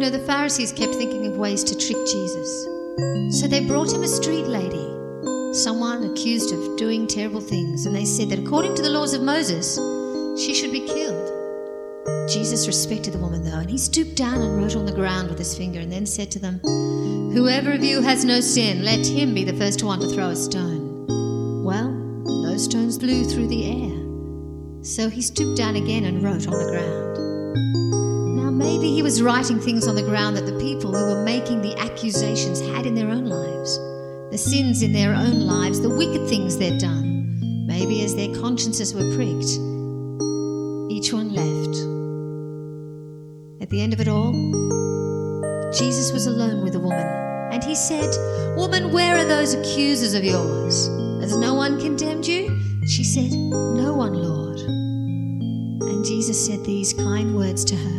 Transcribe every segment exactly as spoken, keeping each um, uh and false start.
know, the Pharisees kept thinking of ways to trick Jesus. So they brought him a street lady, someone accused of doing terrible things, and they said that according to the laws of Moses, she should be killed. Jesus respected the woman, though, and he stooped down and wrote on the ground with his finger and then said to them, "Whoever of you has no sin, let him be the first one to throw a stone." Well, no stones flew through the air. So he stooped down again and wrote on the ground. Now maybe he was writing things on the ground that the people who were making the accusations had in their own lives, the sins in their own lives, the wicked things they'd done. Maybe as their consciences were pricked, each one left. At the end of it all, Jesus was alone with the woman, and he said, "Woman, where are those accusers of yours? Has no one condemned you?" She said, "No one, Lord." And Jesus said these kind words to her,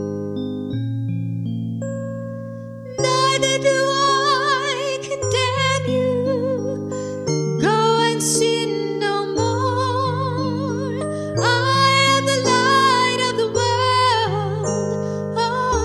"Neither do I condemn you. Go and sin no more. I am the light of the world.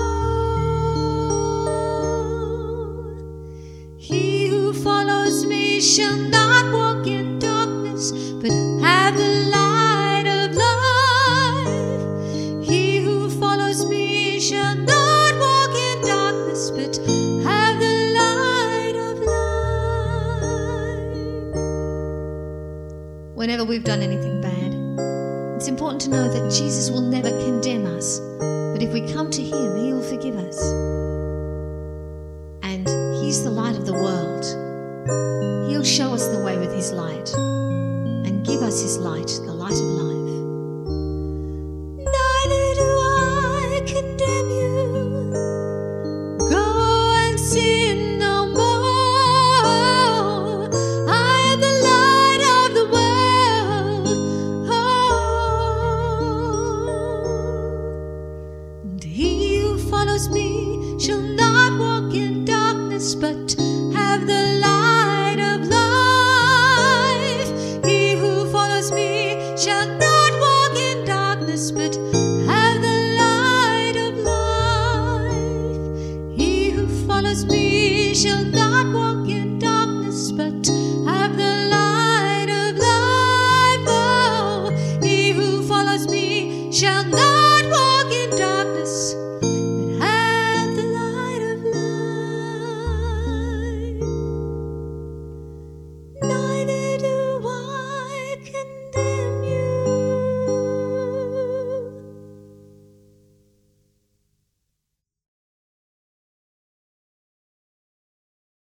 Oh, he who follows me shall not walk in darkness, but have the light of life. He who follows me shall not walk in darkness, but have the light of life." Whenever we've done anything bad, it's important to know that Jesus will never condemn us, but if we come to him, he will forgive us. And he's the light of the world. He'll show us the way with his light and give us his light, the light of life. Neither do I condemn you. Go and sin no more. I am the light of the world. Oh, and he who follows me shall not walk in darkness, but have the